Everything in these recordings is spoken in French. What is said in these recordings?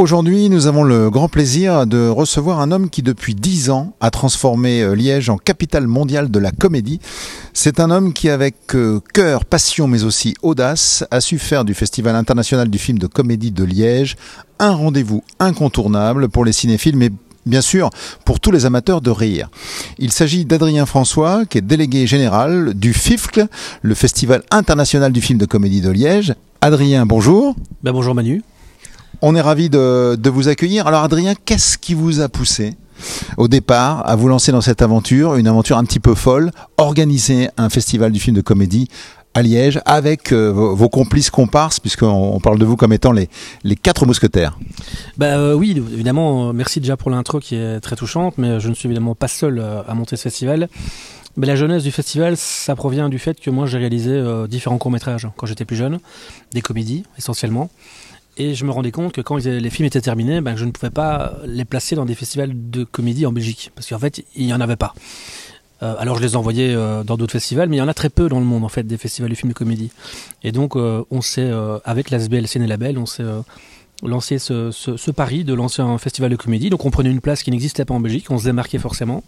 Aujourd'hui, nous avons le grand plaisir de recevoir un homme qui, depuis 10 ans, a transformé Liège en capitale mondiale de la comédie. C'est un homme qui, avec cœur, passion, mais aussi audace, a su faire du Festival international du film de comédie de Liège un rendez-vous incontournable pour les cinéphiles, mais bien sûr pour tous les amateurs de rire. Il s'agit d'Adrien François, qui est délégué général du FIFCL, le Festival international du film de comédie de Liège. Adrien, bonjour. Bonjour Manu. On est ravis de vous accueillir. Alors Adrien, qu'est-ce qui vous a poussé au départ à vous lancer dans cette aventure, une aventure un petit peu folle, organiser un festival du film de comédie à Liège avec vos complices comparses, puisqu'on parle de vous comme étant les 4 mousquetaires? Oui, évidemment, merci déjà pour l'intro qui est très touchante, mais je ne suis évidemment pas seul à monter ce festival. Mais la jeunesse du festival, ça provient du fait que moi j'ai réalisé différents courts-métrages quand j'étais plus jeune, des comédies essentiellement. Et je me rendais compte que quand les films étaient terminés, je ne pouvais pas les placer dans des festivals de comédie en Belgique. Parce qu'en fait, il n'y en avait pas. Alors je les envoyais dans d'autres festivals, mais il y en a très peu dans le monde, en fait, des festivals de films de comédie. Et donc, on s'est, avec l'ASBL Ciné-Label, on s'est lancé ce pari de lancer un festival de comédie. Donc on prenait une place qui n'existait pas en Belgique, on se démarquait forcément.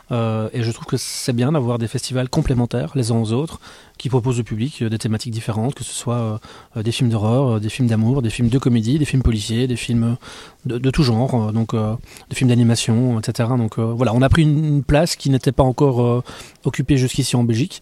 Et je trouve que c'est bien d'avoir des festivals complémentaires les uns aux autres, qui proposent au public des thématiques différentes, que ce soit des films d'horreur, des films d'amour, des films de comédie, des films policiers, des films de tout genre, des films d'animation, etc. Donc voilà, on a pris une place qui n'était pas encore occupée jusqu'ici en Belgique.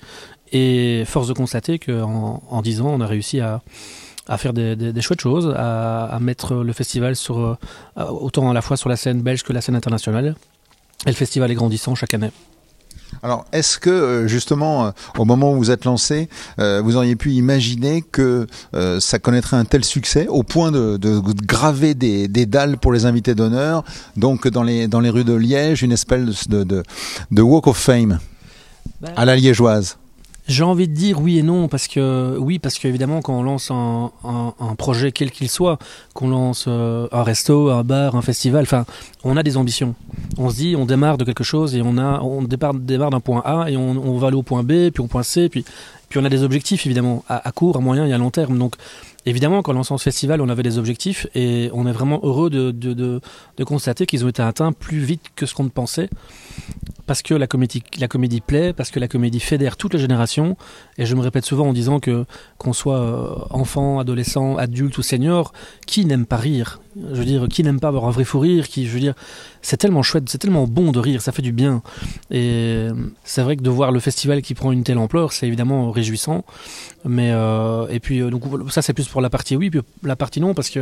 Et force de constater qu'en 10 ans, on a réussi à faire des chouettes choses, à mettre le festival sur autant à la fois sur la scène belge que la scène internationale. Et le festival est grandissant chaque année. Alors, est-ce que, justement, au moment où vous êtes lancé, vous auriez pu imaginer que ça connaîtrait un tel succès, au point de graver des dalles pour les invités d'honneur, donc dans les rues de Liège, une espèce de Walk of Fame à la liégeoise? J'ai envie de dire oui et non, parce que évidemment quand on lance un projet quel qu'il soit, qu'on lance un resto, un bar, un festival, enfin on a des ambitions. On se dit on démarre de quelque chose et on démarre d'un point A et on va aller au point B, puis au point C, puis on a des objectifs évidemment à court, à moyen et à long terme. Donc évidemment qu'en lançant ce festival on avait des objectifs et on est vraiment heureux de constater qu'ils ont été atteints plus vite que ce qu'on ne pensait. Parce que la comédie plaît, parce que la comédie fédère toutes les générations. Et je me répète souvent en disant qu'on soit enfant, adolescent, adulte ou senior, qui n'aime pas rire? Je veux dire, qui n'aime pas avoir un vrai fou rire? C'est tellement chouette, c'est tellement bon de rire, ça fait du bien. Et c'est vrai que de voir le festival qui prend une telle ampleur, c'est évidemment réjouissant. Mais et puis donc ça c'est plus pour la partie oui, puis la partie non, parce que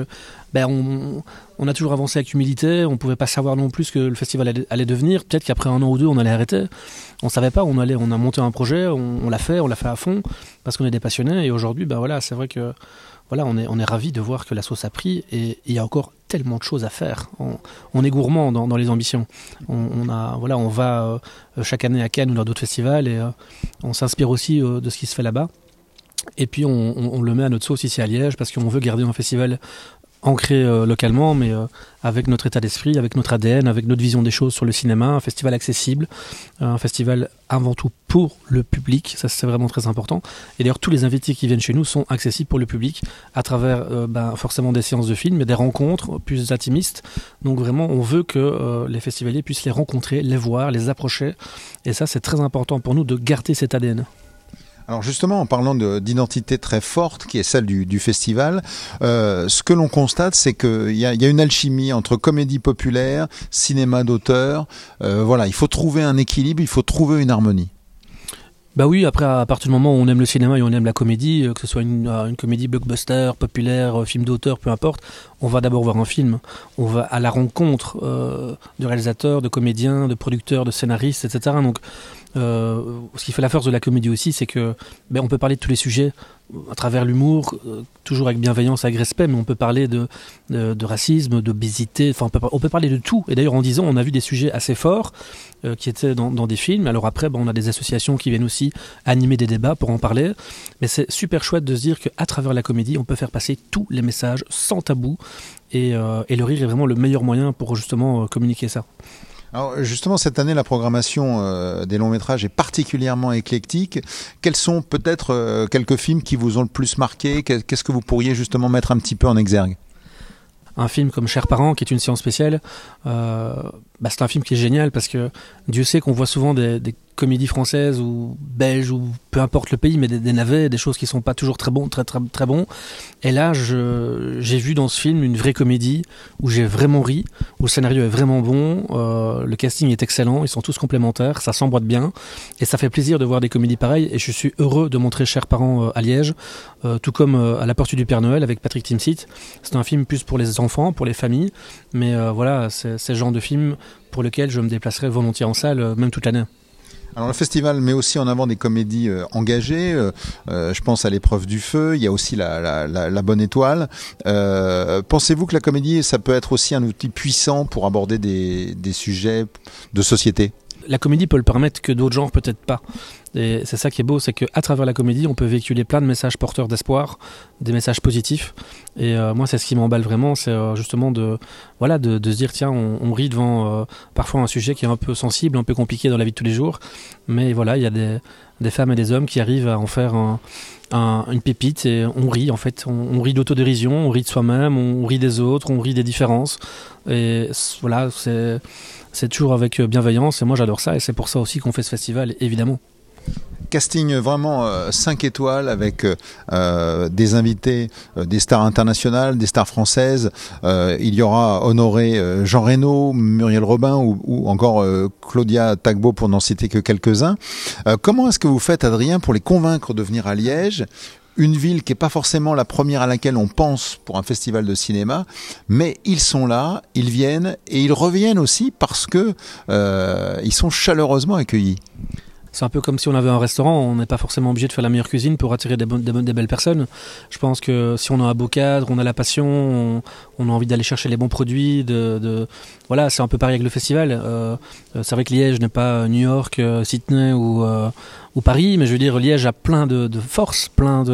on a toujours avancé avec humilité. On pouvait pas savoir non plus ce que le festival allait devenir. Peut-être qu'après 1 an ou 2 on allait arrêter. On savait pas où on allait. On a monté un projet, on l'a fait à fond parce qu'on est des passionnés. Et aujourd'hui c'est vrai que on est ravis de voir que la sauce a pris et il y a encore tellement de choses à faire. On est gourmand dans les ambitions. On va chaque année à Cannes ou dans d'autres festivals et on s'inspire aussi de ce qui se fait là-bas. Et puis on le met à notre sauce ici à Liège parce qu'on veut garder un festival ancré localement, mais avec notre état d'esprit, avec notre ADN, avec notre vision des choses sur le cinéma, un festival accessible, un festival avant tout pour le public, ça c'est vraiment très important. Et d'ailleurs tous les invités qui viennent chez nous sont accessibles pour le public à travers forcément des séances de films, mais des rencontres plus intimistes. Donc vraiment on veut que les festivaliers puissent les rencontrer, les voir, les approcher, et ça c'est très important pour nous de garder cet ADN. Alors justement, en parlant d'identité très forte, qui est celle du festival, ce que l'on constate, c'est qu'il y a une alchimie entre comédie populaire, cinéma d'auteur. Il faut trouver un équilibre, il faut trouver une harmonie. Oui, après, à partir du moment où on aime le cinéma et on aime la comédie, que ce soit une comédie blockbuster, populaire, film d'auteur, peu importe, on va d'abord voir un film. On va à la rencontre de réalisateurs, de comédiens, de producteurs, de scénaristes, etc. Donc, ce qui fait la force de la comédie aussi, c'est que on peut parler de tous les sujets à travers l'humour, toujours avec bienveillance, avec respect, mais on peut parler de racisme, d'obésité, enfin on peut parler de tout. Et d'ailleurs en 10 ans, on a vu des sujets assez forts qui étaient dans des films. Alors après, on a des associations qui viennent aussi animer des débats pour en parler. Mais c'est super chouette de se dire qu'à travers la comédie, on peut faire passer tous les messages sans tabou. Et le rire est vraiment le meilleur moyen pour justement communiquer ça. Alors justement, cette année, la programmation des longs métrages est particulièrement éclectique. Quels sont peut-être quelques films qui vous ont le plus marqué? Qu'est-ce que vous pourriez justement mettre un petit peu en exergue? un film comme Chers parents, qui est une séance spéciale, c'est un film qui est génial parce que Dieu sait qu'on voit souvent des comédies françaises ou belges ou peu importe le pays, mais des navets, des choses qui sont pas toujours très bons, très bons. Et là, j'ai vu dans ce film une vraie comédie où j'ai vraiment ri, où le scénario est vraiment bon, le casting est excellent, ils sont tous complémentaires, ça s'emboîte bien et ça fait plaisir de voir des comédies pareilles. Et je suis heureux de montrer Chers parents à Liège, tout comme à La Porte du Père Noël avec Patrick Timsit. C'est un film plus pour les enfants, pour les familles, mais voilà, c'est le genre de film pour lequel je me déplacerai volontiers en salle, même toute l'année. Alors le festival met aussi en avant des comédies engagées, je pense à L'épreuve du feu, il y a aussi la Bonne étoile. Pensez-vous que la comédie, ça peut être aussi un outil puissant pour aborder des sujets de société ? La comédie peut le permettre, que d'autres genres peut-être pas. Et c'est ça qui est beau, c'est qu'à travers la comédie, on peut véhiculer plein de messages porteurs d'espoir, des messages positifs. Et moi, c'est ce qui m'emballe vraiment, c'est justement de se dire, tiens, on rit devant parfois un sujet qui est un peu sensible, un peu compliqué dans la vie de tous les jours. Mais voilà, il y a des femmes et des hommes qui arrivent à en faire une pépite et on rit en fait. On rit d'autodérision, on rit de soi-même, on rit des autres, on rit des différences. Et voilà, c'est toujours avec bienveillance et moi j'adore ça et c'est pour ça aussi qu'on fait ce festival, évidemment. Casting vraiment 5 étoiles avec des invités, des stars internationales, des stars françaises. Il y aura Honoré Jean Reno, Muriel Robin ou encore Claudia Tagbo pour n'en citer que quelques-uns. Comment est-ce que vous faites, Adrien, pour les convaincre de venir à Liège ? Une ville qui n'est pas forcément la première à laquelle on pense pour un festival de cinéma, mais ils sont là, ils viennent et ils reviennent aussi parce que ils sont chaleureusement accueillis. C'est un peu comme si on avait un restaurant, on n'est pas forcément obligé de faire la meilleure cuisine pour attirer des belles personnes. Je pense que si on a un beau cadre, on a la passion, on a envie d'aller chercher les bons produits, voilà, c'est un peu pareil avec le festival. C'est vrai que Liège n'est pas New York, Sydney ou Paris, mais je veux dire, Liège a plein de force,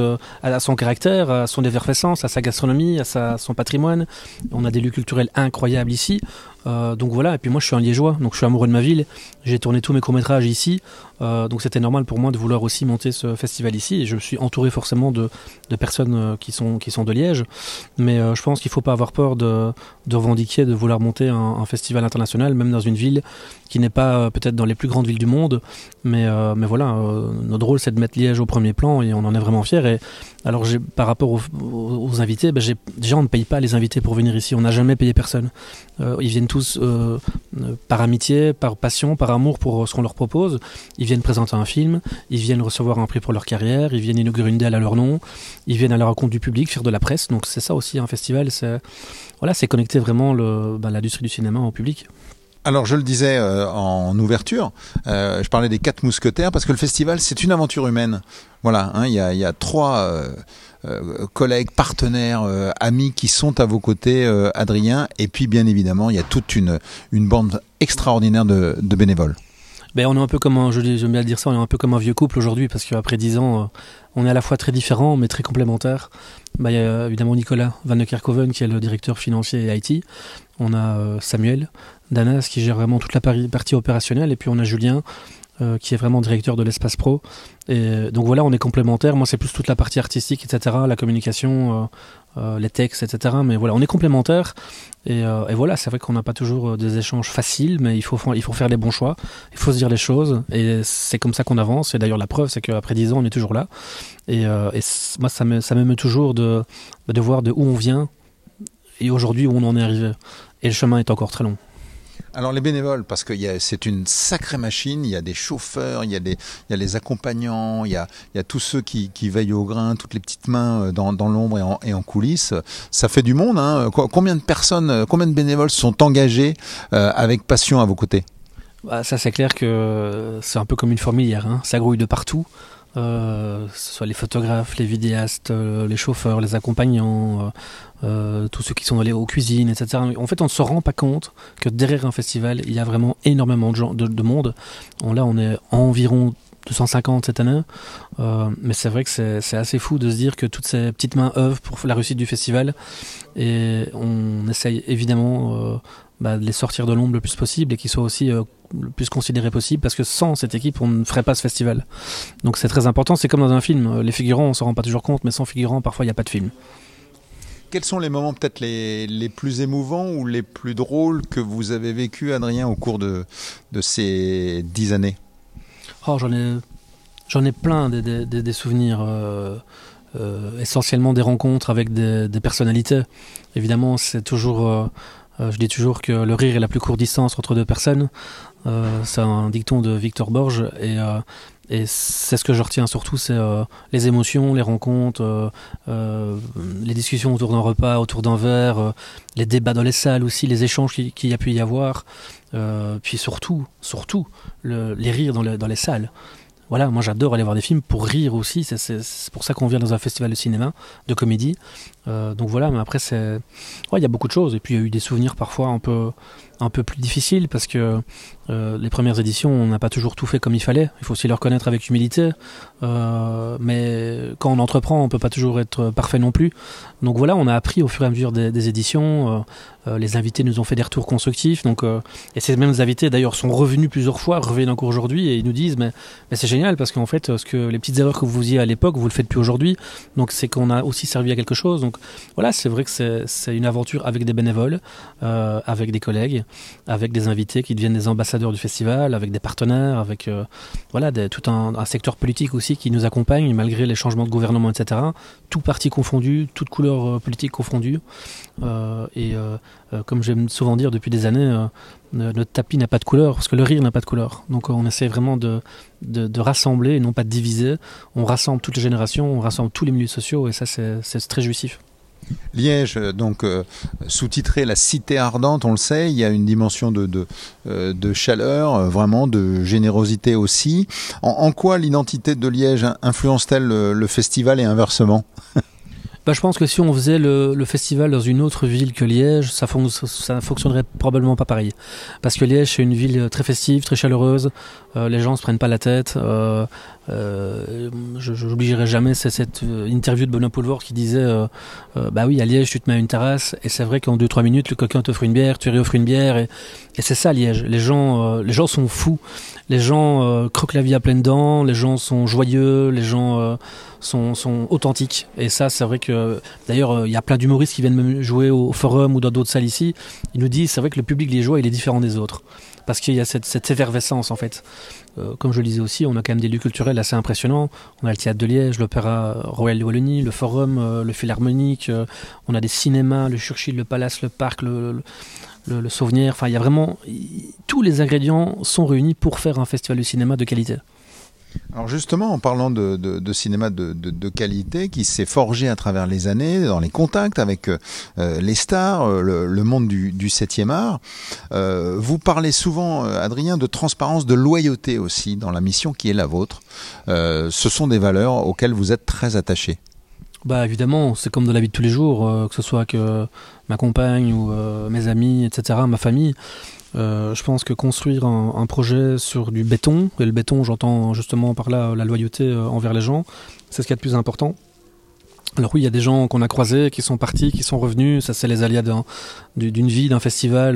à son caractère, à son effervescence, à sa gastronomie, à son patrimoine. On a des lieux culturels incroyables ici. Donc voilà, et puis moi je suis un Liégeois, donc je suis amoureux de ma ville, j'ai tourné tous mes courts-métrages ici, donc c'était normal pour moi de vouloir aussi monter ce festival ici, et je me suis entouré forcément de personnes qui sont de Liège, mais je pense qu'il ne faut pas avoir peur de revendiquer, de vouloir monter un festival international, même dans une ville qui n'est pas peut-être dans les plus grandes villes du monde, mais voilà, notre rôle c'est de mettre Liège au premier plan, et on en est vraiment fiers. Et alors par rapport aux invités, déjà on ne paye pas les invités pour venir ici, on n'a jamais payé personne. Ils viennent tous par amitié, par passion, par amour pour ce qu'on leur propose. Ils viennent présenter un film, ils viennent recevoir un prix pour leur carrière, ils viennent inaugurer une dalle à leur nom, ils viennent à la rencontre du public, faire de la presse. Donc c'est ça aussi un festival, c'est connecter vraiment l'industrie du cinéma au public. Alors je le disais en ouverture, je parlais des 4 mousquetaires parce que le festival c'est une aventure humaine. Voilà, hein, il y a 3 collègues, partenaires, amis qui sont à vos côtés, Adrien, et puis bien évidemment il y a toute une bande extraordinaire de bénévoles. On est un peu comme j'aime bien dire ça, on est un peu comme un vieux couple aujourd'hui parce qu'après 10 ans, on est à la fois très différents mais très complémentaires. Il y a évidemment Nicolas Van de Kerkhoven qui est le directeur financier et IT. On a Samuel Danas qui gère vraiment toute la partie opérationnelle et puis on a Julien qui est vraiment directeur de l'Espace Pro. Et donc voilà, on est complémentaires. Moi, c'est plus toute la partie artistique, etc., la communication, les textes, etc. Mais voilà, on est complémentaires. Et voilà, c'est vrai qu'on n'a pas toujours des échanges faciles, mais il faut faire les bons choix. Il faut se dire les choses. Et c'est comme ça qu'on avance. Et d'ailleurs, la preuve, c'est qu'après 10 ans, on est toujours là. Et moi, ça m'émeut toujours de voir de où on vient et aujourd'hui où on en est arrivé. Et le chemin est encore très long. Alors les bénévoles, parce que c'est une sacrée machine, il y a des chauffeurs, il y a les accompagnants, il y a tous ceux qui veillent au grain, toutes les petites mains dans l'ombre et en coulisses. Ça fait du monde, hein. Combien de bénévoles sont engagés avec passion à vos côtés ? Ça c'est clair que c'est un peu comme une fourmilière, hein. Ça grouille de partout. Ce soit les photographes, les vidéastes, les chauffeurs, les accompagnants, tous ceux qui sont allés aux cuisines, etc. En fait, on ne se rend pas compte que derrière un festival, il y a vraiment énormément de gens, de monde. Là, on est environ 250 cette année, mais c'est vrai que c'est assez fou de se dire que toutes ces petites mains œuvrent pour la réussite du festival, et on essaye évidemment de les sortir de l'ombre le plus possible et qu'ils soient aussi le plus considérés possible, parce que sans cette équipe on ne ferait pas ce festival. Donc c'est très important, c'est comme dans un film, les figurants on s'en rend pas toujours compte, mais sans figurants parfois il n'y a pas de film. Quels sont les moments peut-être les plus émouvants ou les plus drôles que vous avez vécu, Adrien, au cours de ces 10 années? Oh, j'en ai plein des souvenirs, essentiellement des rencontres avec des personnalités. Évidemment, c'est toujours, je dis toujours que le rire est la plus courte distance entre deux personnes. C'est un dicton de Victor Borge et c'est ce que je retiens surtout, c'est les émotions, les rencontres, les discussions autour d'un repas, autour d'un verre, les débats dans les salles aussi, les échanges qu'il y a pu y avoir, puis surtout les rires dans les salles. Voilà, moi j'adore aller voir des films pour rire aussi, c'est pour ça qu'on vient dans un festival de cinéma, de comédie. Donc voilà, mais après il y a beaucoup de choses, et puis il y a eu des souvenirs parfois un peu plus difficiles, parce que les premières éditions, on n'a pas toujours tout fait comme il fallait, il faut aussi le reconnaître avec humilité, mais quand on entreprend, on peut pas toujours être parfait non plus. Donc voilà, on a appris au fur et à mesure des éditions, les invités nous ont fait des retours constructifs, donc, et ces mêmes invités d'ailleurs sont revenus plusieurs fois, reviennent encore aujourd'hui, et ils nous disent mais c'est génial, parce qu'en fait, les petites erreurs que vous faisiez à l'époque, vous le faites plus aujourd'hui, donc c'est qu'on a aussi servi à quelque chose. Donc voilà, c'est vrai que c'est une aventure avec des bénévoles, avec des collègues, avec des invités qui deviennent des ambassadeurs du festival, avec des partenaires, avec tout un secteur politique aussi qui nous accompagne malgré les changements de gouvernement, etc. Tout parti confondu, toute couleur politique confondue. Comme j'aime souvent dire depuis des années, notre tapis n'a pas de couleur, parce que le rire n'a pas de couleur. Donc on essaie vraiment de rassembler et non pas de diviser. On rassemble toutes les générations, on rassemble tous les milieux sociaux, et ça c'est très jouissif. Liège, donc sous-titré La Cité Ardente, on le sait, il y a une dimension de chaleur, vraiment de générosité aussi. En quoi l'identité de Liège influence-t-elle le festival et inversement? Je pense que si on faisait le festival dans une autre ville que Liège, ça fonctionnerait probablement pas pareil. Parce que Liège, c'est une ville très festive, très chaleureuse. Les gens se prennent pas la tête. J'oublierai jamais cette interview de Benoît Poelvoort qui disait oui, à Liège, tu te mets à une terrasse, et c'est vrai qu'en 2-3 minutes, le coquin t'offre une bière, tu réoffres une bière, et c'est ça Liège. Les gens sont fous. Les gens croquent la vie à pleines dents. Les gens sont joyeux. Les gens sont authentiques, et ça c'est vrai que d'ailleurs il y a plein d'humoristes qui viennent me jouer au Forum ou dans d'autres salles ici. Ils nous disent c'est vrai que le public liégeois il est différent des autres, parce qu'il y a cette effervescence en fait. Comme je le disais aussi, on a quand même des lieux culturels assez impressionnants. On a le Théâtre de Liège, l'Opéra Royal de Wallonie, le Forum, le Philharmonique, on a des cinémas, le Churchill, le Palace, le Parc, le Sauvenière. Enfin il y a vraiment tous les ingrédients sont réunis pour faire un festival de cinéma de qualité. Alors justement, en parlant de cinéma de qualité qui s'est forgé à travers les années, dans les contacts avec les stars, le monde du 7e art, vous parlez souvent, Adrien, de transparence, de loyauté aussi dans la mission qui est la vôtre. Ce sont des valeurs auxquelles vous êtes très attachés. Évidemment, c'est comme dans la vie de tous les jours, que ce soit que ma compagne ou mes amis, etc., ma famille. Je pense que construire un projet sur du béton, et le béton j'entends justement par là la loyauté envers les gens, c'est ce qu'il y a de plus important. Alors oui, il y a des gens qu'on a croisés, qui sont partis, qui sont revenus, ça c'est les aléas d'une vie, d'un festival,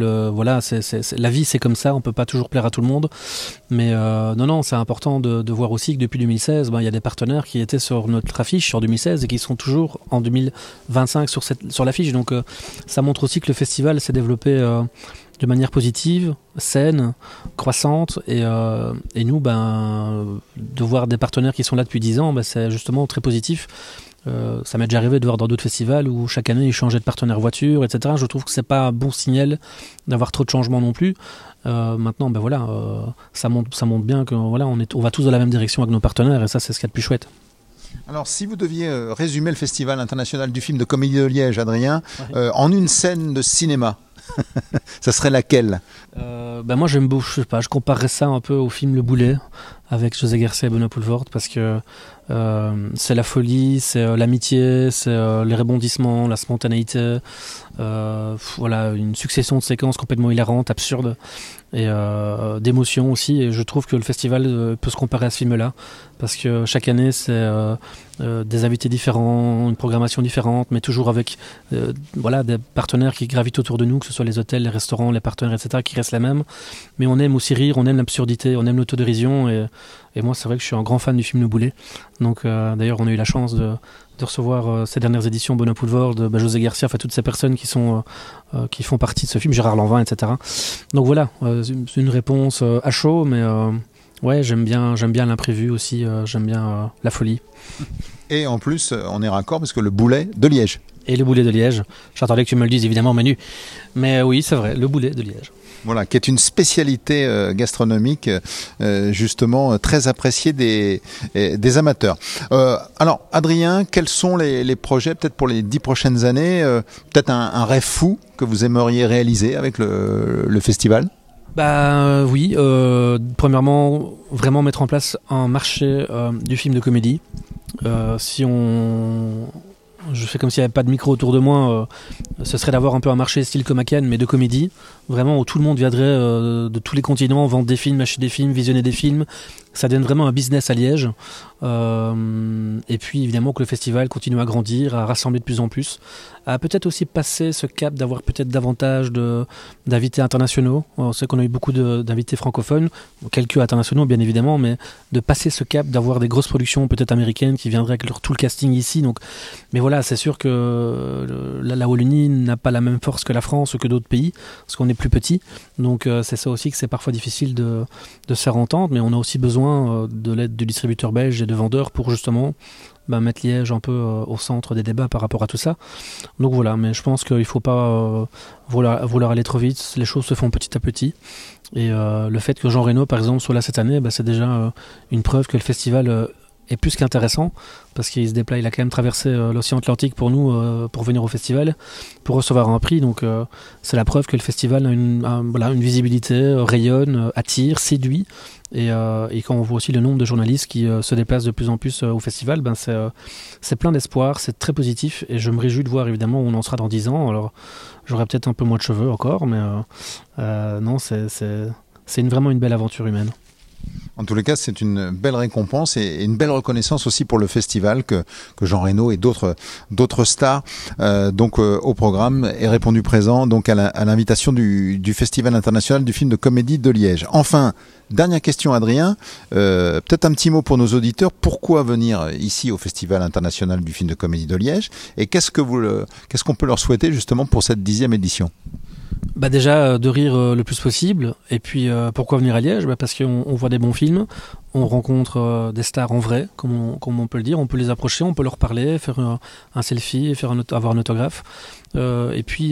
la vie c'est comme ça, on peut pas toujours plaire à tout le monde, mais non, c'est important de voir aussi que depuis 2016, il y a des partenaires qui étaient sur notre affiche sur 2016 et qui sont toujours en 2025 sur l'affiche, donc ça montre aussi que le festival s'est développé de manière positive, saine, croissante, et nous, de voir des partenaires qui sont là depuis 10 ans, c'est justement très positif. Ça m'est déjà arrivé de voir dans d'autres festivals où chaque année ils changeaient de partenaire voiture, etc. Je trouve que c'est pas un bon signal d'avoir trop de changements non plus. Maintenant, ça montre bien que on va tous dans la même direction avec nos partenaires, et ça c'est ce qu'il y a de plus chouette. Alors, si vous deviez résumer le Festival international du film de comédie de Liège, Adrien, en une scène de cinéma, ça serait laquelle? Moi j'aime beaucoup, je comparerais ça un peu au film Le Boulet avec José Garcia et Benoît Poelvoort, parce que c'est la folie, c'est l'amitié, c'est les rebondissements, la spontanéité, une succession de séquences complètement hilarantes, absurdes, et d'émotions aussi, et je trouve que le festival peut se comparer à ce film-là, parce que chaque année c'est des invités différents, une programmation différente, mais toujours avec des partenaires qui gravitent autour de nous, que ce soit les hôtels, les restaurants, les partenaires, etc., qui restent les mêmes, mais on aime aussi rire, on aime l'absurdité, on aime l'autodérision, et moi c'est vrai que je suis un grand fan du film Le Boulet, donc d'ailleurs on a eu la chance recevoir ces dernières éditions Bonheur Poulvord, José Garcia, enfin toutes ces personnes qui font partie de ce film, Gérard Lanvin, etc. Donc voilà, c'est une réponse à chaud, mais ouais, j'aime bien l'imprévu aussi, j'aime bien la folie. Et en plus, on est raccord parce que le boulet de Liège. Et le boulet de Liège. J'attendais que tu me le dises évidemment, Manu. Mais oui, c'est vrai, le boulet de Liège. Voilà, qui est une spécialité gastronomique justement très appréciée des amateurs. Alors, Adrien, quels sont les projets peut-être pour les 10 prochaines années, peut-être un rêve fou que vous aimeriez réaliser avec le festival ? Oui, premièrement, vraiment mettre en place un marché du film de comédie. Je fais comme s'il n'y avait pas de micro autour de moi, ce serait d'avoir un peu un marché style Comacan, mais de comédie, vraiment où tout le monde viendrait de tous les continents, vendre des films, acheter des films, visionner des films. Ça devient vraiment un business à Liège. Et puis évidemment que le festival continue à grandir, à rassembler de plus en plus, à peut-être aussi passer ce cap d'avoir peut-être davantage d'invités internationaux. On sait qu'on a eu beaucoup d'invités francophones, quelques internationaux bien évidemment, mais de passer ce cap d'avoir des grosses productions peut-être américaines qui viendraient avec tout le casting ici. Donc, mais voilà, c'est sûr que la Wallonie n'a pas la même force que la France ou que d'autres pays, parce qu'on est plus petit. Donc c'est ça aussi que c'est parfois difficile de se faire entendre, mais on a aussi besoin de l'aide du distributeur belge et de vendeurs pour justement mettre Liège un peu au centre des débats par rapport à tout ça. Donc voilà, mais je pense qu'il ne faut pas vouloir aller trop vite, les choses se font petit à petit. Et le fait que Jean Reno par exemple soit là cette année, c'est déjà une preuve que le festival est plus qu'intéressant, parce qu'il se déplace, il a quand même traversé l'océan Atlantique pour nous, pour venir au festival, pour recevoir un prix. Donc c'est la preuve que le festival a une visibilité, rayonne, attire, séduit. Et quand on voit aussi le nombre de journalistes qui se déplacent de plus en plus au festival, c'est plein d'espoir, c'est très positif, et je me réjouis de voir évidemment où on en sera dans 10 ans. Alors j'aurai peut-être un peu moins de cheveux encore, mais non, c'est vraiment une belle aventure humaine. En tous les cas, c'est une belle récompense et une belle reconnaissance aussi pour le festival que Jean Reno et d'autres stars au programme aient répondu présent donc à l'invitation du Festival international du film de comédie de Liège. Enfin, dernière question, Adrien, peut-être un petit mot pour nos auditeurs. Pourquoi venir ici au Festival international du film de comédie de Liège, et qu'est-ce qu'on peut leur souhaiter justement pour cette 10e édition ? Déjà de rire le plus possible, et puis pourquoi venir à Liège ? Parce qu'on voit des bons films, on rencontre des stars en vrai, comme on peut le dire, on peut les approcher, on peut leur parler, faire un selfie, avoir un autographe. Et puis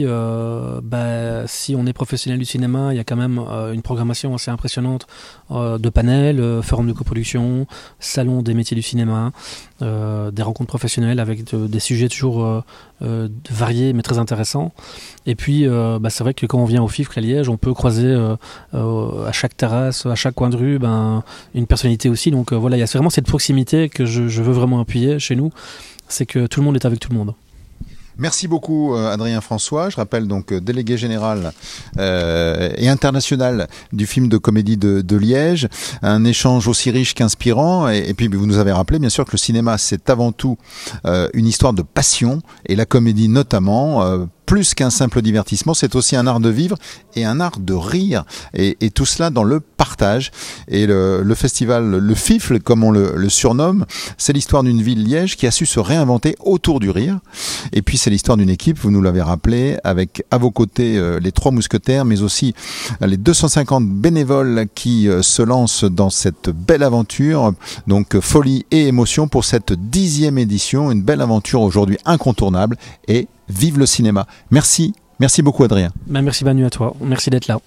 si on est professionnel du cinéma, il y a quand même une programmation assez impressionnante de panels, forums de coproduction, salons des métiers du cinéma, des rencontres professionnelles avec des sujets toujours variés mais très intéressants. Et puis c'est vrai que quand on vient au FIFCLE à Liège, on peut croiser à chaque terrasse, à chaque coin de rue, une personnalité aussi. Donc il y a vraiment cette proximité que je veux vraiment appuyer chez nous, c'est que tout le monde est avec tout le monde. Merci beaucoup Adrien François, je rappelle donc délégué général et international du film de comédie de Liège, un échange aussi riche qu'inspirant, et puis vous nous avez rappelé bien sûr que le cinéma c'est avant tout une histoire de passion, et la comédie notamment, plus qu'un simple divertissement, c'est aussi un art de vivre et un art de rire, et tout cela dans le partage. Et le festival, le FIFCLE comme on le surnomme, c'est l'histoire d'une ville, Liège, qui a su se réinventer autour du rire. Et puis c'est l'histoire d'une équipe, vous nous l'avez rappelé, avec à vos côtés les 3 mousquetaires, mais aussi les 250 bénévoles qui se lancent dans cette belle aventure. Donc folie et émotion pour cette 10e édition, une belle aventure aujourd'hui incontournable, et vive le cinéma. Merci beaucoup Adrien. Merci Manu, à toi, merci d'être là.